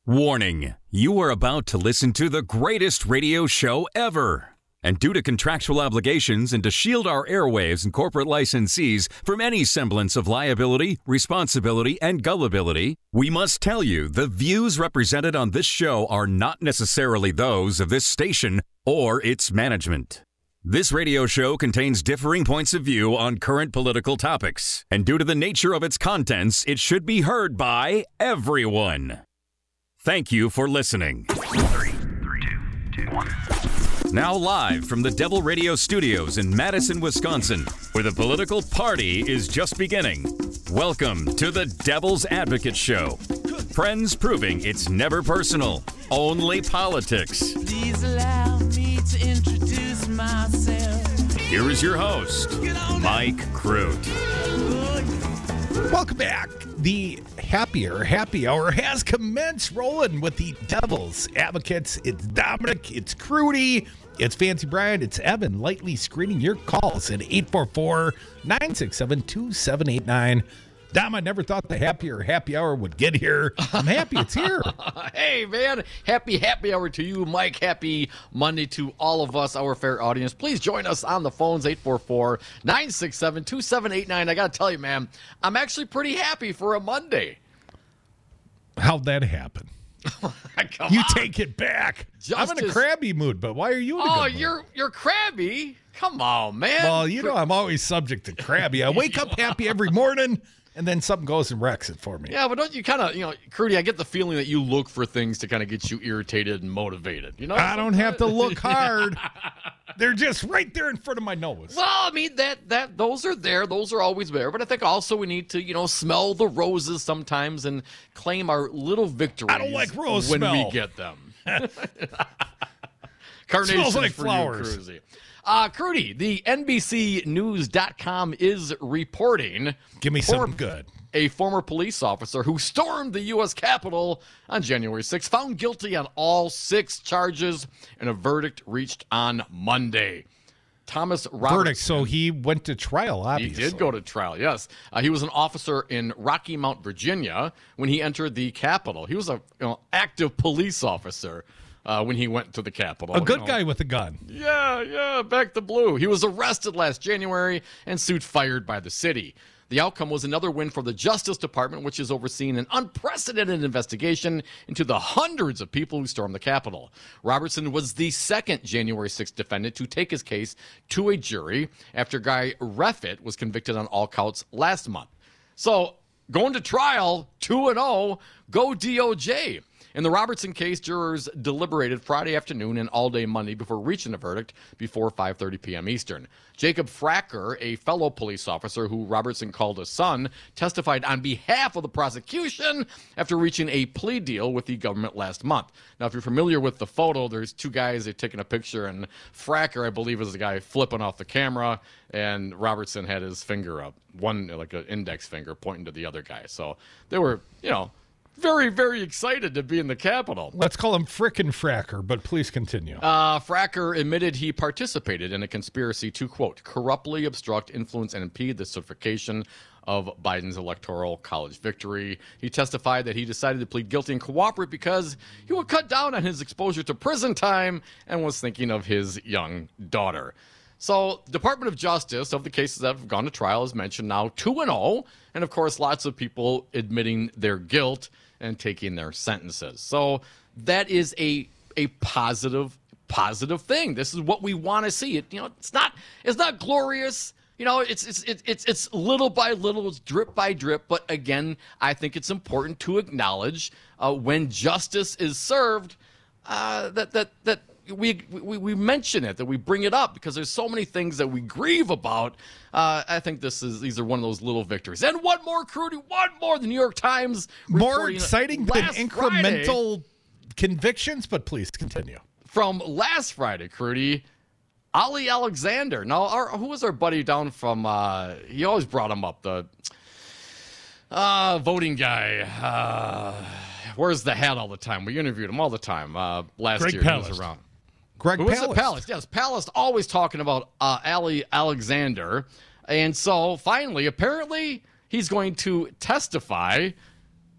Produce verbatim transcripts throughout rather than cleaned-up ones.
Warning, you are about to listen to the greatest radio show ever. And due to contractual obligations and to shield our airwaves and corporate licensees from any semblance of liability, responsibility, and gullibility, we must tell you the views represented on this show are not necessarily those of this station or its management. This radio show contains differing points of view on current political topics, and due to the nature of its contents, it should be heard by everyone. Thank you for listening. Three, three, two, two, one. Now live from the Devil Radio Studios in Madison, Wisconsin, where the political party is just beginning. Welcome to the Devil's Advocate Show. Friends proving it's never personal, only politics. Please allow me to introduce myself. Here is your host, Mike Crute. Welcome back. The happier happy hour has commenced, rolling with the Devil's Advocates. It's Dominic, it's Crudy, it's Fancy Brian, it's Evan, lightly screening your calls at eight four four, nine six seven, two seven eight nine. Dom, I never thought the happier happy hour would get here. I'm happy it's here. Hey, man. Happy happy hour to you, Mike. Happy Monday to all of us, our fair audience. Please join us on the phones, eight four four, nine six seven, two seven eight nine. I got to tell you, man, I'm actually pretty happy for a Monday. How'd that happen? Come you on. take it back. Justice. I'm in a crabby mood, but why are you in a Oh, good mood? you're you're crabby? Come on, man. Well, you know I'm always subject to crabby. I wake up happy every morning, and then something goes and wrecks it for me. Yeah, but don't you kind of, you know, Crudy, I get the feeling that you look for things to kind of get you irritated and motivated. You know, I don't have to look hard. They're just right there in front of my nose. Well, I mean, that that those are there. Those are always there. But I think also we need to, you know, smell the roses sometimes and claim our little victories. I don't like rose when smell. we get them. Carnations Smells like for flowers. you, Cruzy. Uh, Crudy, the N B C News dot com is reporting. Give me for something good. A former police officer who stormed the U S Capitol on January sixth, found guilty on all six charges, and a verdict reached on Monday. Thomas Robertson. Verdict, so he went to trial, obviously. He did go to trial, yes. Uh, he was an officer in Rocky Mount, Virginia, when he entered the Capitol. He was an you know, active police officer uh, when he went to the Capitol. A good you know. guy with a gun. Yeah, yeah, back to blue. He was arrested last January and suit fired by the city. The outcome was another win for the Justice Department, which has overseen an unprecedented investigation into the hundreds of people who stormed the Capitol. Robertson was the second January sixth defendant to take his case to a jury after Guy Reffitt was convicted on all counts last month. So, going to trial, two and oh, go D O J. In the Robertson case, jurors deliberated Friday afternoon and all day Monday before reaching a verdict before five thirty p.m. Eastern. Jacob Fracker, a fellow police officer who Robertson called a son, testified on behalf of the prosecution after reaching a plea deal with the government last month. Now, if you're familiar with the photo, there's two guys they're taking a picture, and Fracker, I believe, is the guy flipping off the camera, and Robertson had his finger up, one like an index finger pointing to the other guy. So they were, you know, very, very excited to be in the Capitol. Let's call him Frickin' Fracker, but please continue. Uh, Fracker admitted he participated in a conspiracy to, quote, corruptly obstruct, influence, and impede the certification of Biden's electoral college victory. He testified that he decided to plead guilty and cooperate because he would cut down on his exposure to prison time and was thinking of his young daughter. So, Department of Justice, of the cases that have gone to trial, as mentioned, now two and oh, and of course, lots of people admitting their guilt and taking their sentences. So, that is a a positive positive thing. This is what we want to see. It, you know, it's not it's not glorious. You know, it's it's it's it's it's little by little, it's drip by drip. But again, I think it's important to acknowledge uh, when justice is served uh, that that that. We, we we mention it, that we bring it up, because there's so many things that we grieve about. Uh, I think this is these are one of those little victories. And one more, Crudy, one more. The New York Times More exciting than last incremental Friday, convictions, but please continue. from last Friday, Crudy, Ali Alexander. Now, our, who was our buddy down from? Uh, he always brought him up. The uh, voting guy. Uh, wears the hat all the time. We interviewed him all the time. Uh, last Greg year, Palast. he was around. Greg Who was it? Palast. Palast. Yes, Palast always talking about uh, Ali Alexander. And so finally, apparently, he's going to testify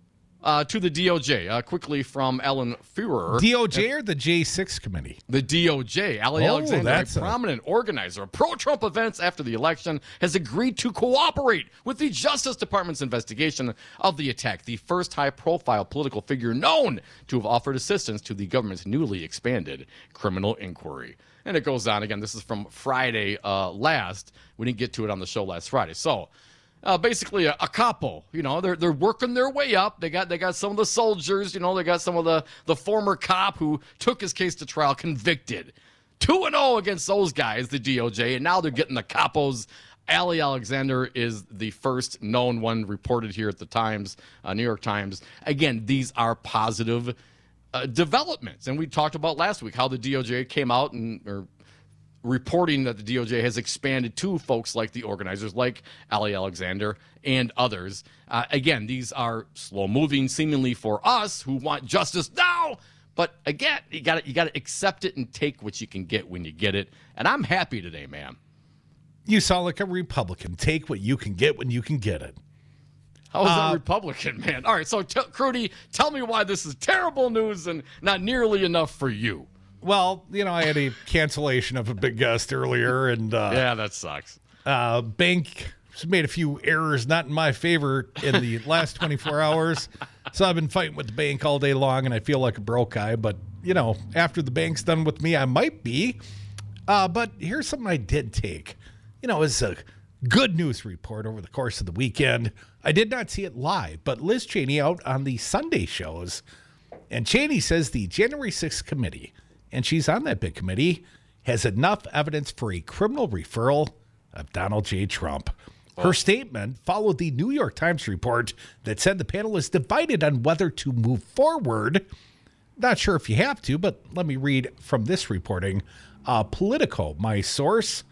Uh, to the D O J, uh, quickly from Ellen Führer. D O J or the J six committee? The D O J, Ali Oh, Alexander, a that's a- prominent organizer of pro-Trump events after the election, has agreed to cooperate with the Justice Department's investigation of the attack, the first high-profile political figure known to have offered assistance to the government's newly expanded criminal inquiry. And it goes on again. This is from Friday uh, last. We didn't get to it on the show last Friday. So, Uh, basically a, a capo, you know, they're they're working their way up. They got they got some of the soldiers, you know, they got some of the the former cop who took his case to trial, convicted, two and zero against those guys, the D O J, and now they're getting the capos. Ali Alexander is the first known one reported here at the Times, uh, New York Times. Again, these are positive uh, developments, and we talked about last week how the D O J came out and or. reporting that the D O J has expanded to folks like the organizers, like Ali Alexander and others. Uh, again, these are slow-moving, seemingly for us who want justice now. But again, you got you got to accept it and take what you can get when you get it. And I'm happy today, man. You sound like a Republican. Take what you can get when you can get it. How is Uh, that Republican, man? All right, so t- Crudy, tell me why this is terrible news and not nearly enough for you. Well, you know, I had a cancellation of a big guest earlier, and uh, Yeah, that sucks. uh, bank made a few errors not in my favor in the last twenty-four hours. So I've been fighting with the bank all day long, and I feel like a broke guy. But, you know, after the bank's done with me, I might be. Uh, but here's something I did take. You know, it's a good news report over the course of the weekend. I did not see it live, but Liz Cheney out on the Sunday shows. And Cheney says the January sixth committee, and she's on that big committee, has enough evidence for a criminal referral of Donald J. Trump. Her statement followed the New York Times report that said the panel is divided on whether to move forward. Not sure if you have to, but let me read from this reporting. Uh, Politico, my source.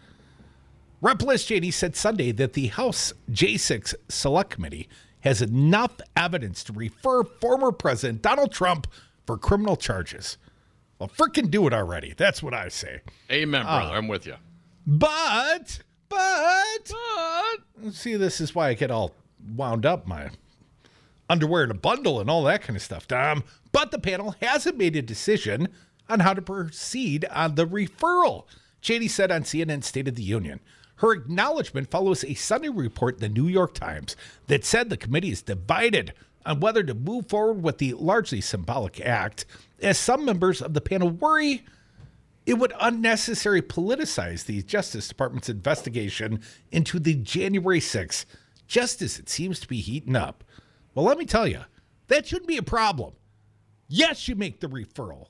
Rep Liz Cheney said Sunday that the House J six Select Committee has enough evidence to refer former President Donald Trump for criminal charges. Well, frickin' do it already. That's what I say. Amen, brother. I'm with you. But, but, But see, this is why I get all wound up, my underwear in a bundle and all that kind of stuff, Dom. But the panel hasn't made a decision on how to proceed on the referral. Cheney said on C N N State of the Union. Her acknowledgement follows a Sunday report in the New York Times that said the committee is divided on whether to move forward with the largely symbolic act, as some members of the panel worry it would unnecessarily politicize the Justice Department's investigation into the January sixth, just as it seems to be heating up. Well, let me tell you, that shouldn't be a problem. Yes, you make the referral.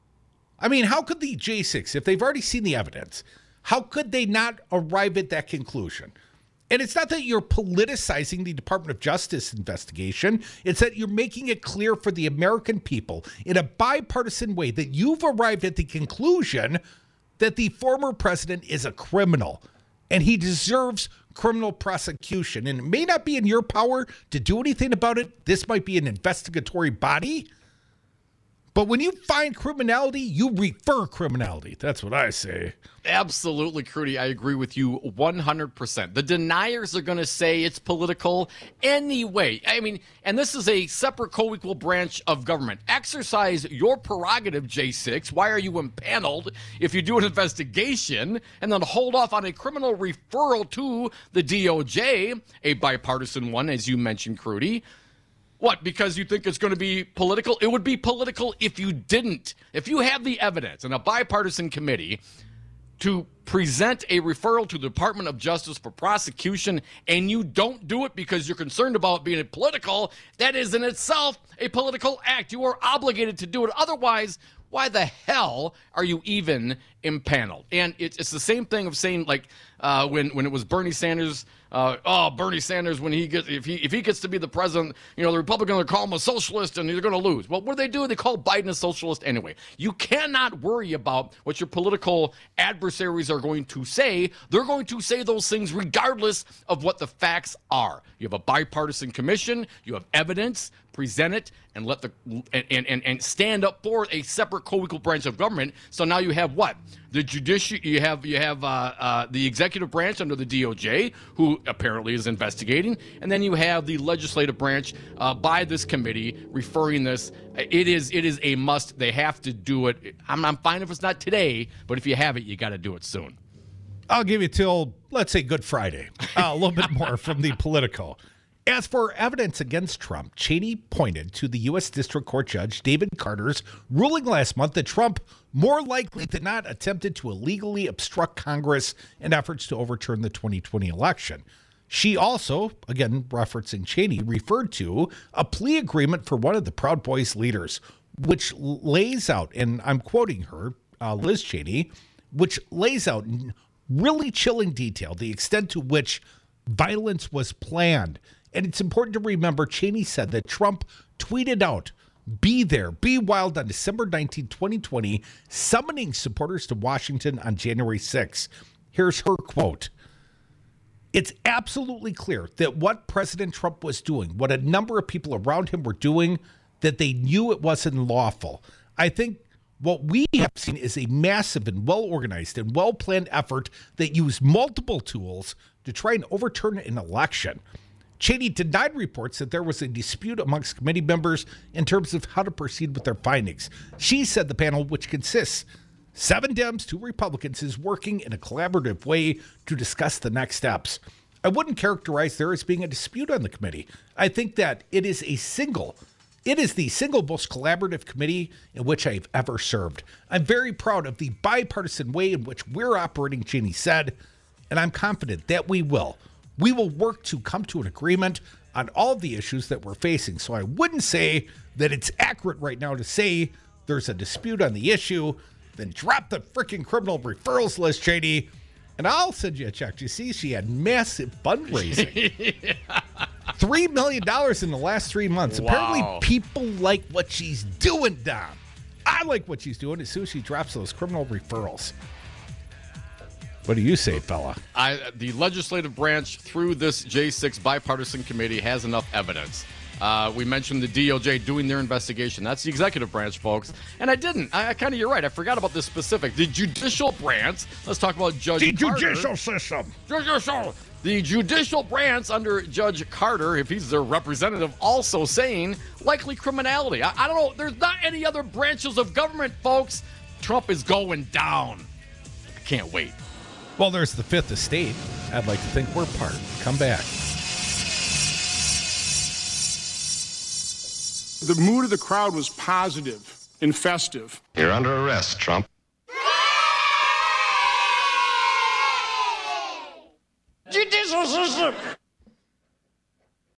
I mean, how could the J six, if they've already seen the evidence, how could they not arrive at that conclusion? And it's not that you're politicizing the Department of Justice investigation. It's that you're making it clear for the American people in a bipartisan way that you've arrived at the conclusion that the former president is a criminal and he deserves criminal prosecution. And it may not be in your power to do anything about it. This might be an investigatory body. But when you find criminality, you refer criminality. That's what I say. absolutely, Crudy, I agree with you one hundred percent. The deniers are going to say it's political anyway. I mean, and this is a separate co-equal branch of government. Exercise your prerogative, J six. Why are you impaneled if you do an investigation and then hold off on a criminal referral to the D O J, a bipartisan one, as you mentioned, Crudy? What, because you think it's going to be political? It would be political if you didn't. If you have the evidence in a bipartisan committee to present a referral to the Department of Justice for prosecution and you don't do it because you're concerned about being political, that is in itself a political act. You are obligated to do it. Otherwise, why the hell are you even impaneled? And it's, it's the same thing of saying, like, uh, when, when it was Bernie Sanders, uh, oh, Bernie Sanders, when he gets, if he if he gets to be the president, you know, the Republicans are call him a socialist and they're going to lose. Well, what do they do? They call Biden a socialist anyway. You cannot worry about what your political adversaries are going to say. They're going to say those things regardless of what the facts are. You have a bipartisan commission. You have evidence. Present it and let the and, and, and stand up for a separate co-equal branch of government. So now you have what? The judiciary, you have you have uh, uh, the executive executive branch under the D O J, who apparently is investigating, and then you have the legislative branch uh, by this committee referring this. It is it is a must. They have to do it. I'm, I'm fine if it's not today, but if you have it, you got to do it soon. I'll give you till, let's say, Good Friday. Uh, a little bit more from the Politico. As for evidence against Trump, Cheney pointed to the U S District Court Judge David Carter's ruling last month that Trump more likely than not attempted to illegally obstruct Congress in efforts to overturn the twenty twenty election. She also, again referencing Cheney, referred to a plea agreement for one of the Proud Boys leaders, which lays out, and I'm quoting her, uh, Liz Cheney, which lays out in really chilling detail the extent to which violence was planned. And it's important to remember Cheney said that Trump tweeted out, "Be there, be wild" on December nineteenth, twenty twenty, summoning supporters to Washington on January sixth. Here's her quote. "It's absolutely clear that what President Trump was doing, what a number of people around him were doing, that they knew it wasn't lawful. I think what we have seen is a massive and well-organized and well-planned effort that used multiple tools to try and overturn an election." Cheney denied reports that there was a dispute amongst committee members in terms of how to proceed with their findings. She said the panel, which consists seven Dems, two Republicans, is working in a collaborative way to discuss the next steps. I wouldn't characterize there as being a dispute on the committee. I think that it is a single, it is the single most collaborative committee in which I've ever served. I'm very proud of the bipartisan way in which we're operating, Cheney said, and I'm confident that we will. We will work to come to an agreement on all of the issues that we're facing. So I wouldn't say that it's accurate right now to say there's a dispute on the issue. Then drop the freaking criminal referrals list, Cheney, and I'll send you a check. You see, she had massive fundraising. yeah. three million dollars in the last three months. Wow. Apparently people like what she's doing, Dom. I like what she's doing as soon as she drops those criminal referrals. What do you say, fella? I, the legislative branch, through this J six bipartisan committee, has enough evidence. Uh, we mentioned the D O J doing their investigation. That's the executive branch, folks. And I didn't. I, I kind of, you're right. I forgot about this specific. The judicial branch, let's talk about Judge the Carter. The judicial system. Judicial. The judicial branch under Judge Carter, if he's their representative, also saying likely criminality. I, I don't know. There's not any other branches of government, folks. Trump is going down. I can't wait. Well, there's the Fifth Estate. I'd like to think we're part. Come back. The mood of the crowd was positive and festive. You're under arrest, Trump. Judicial system.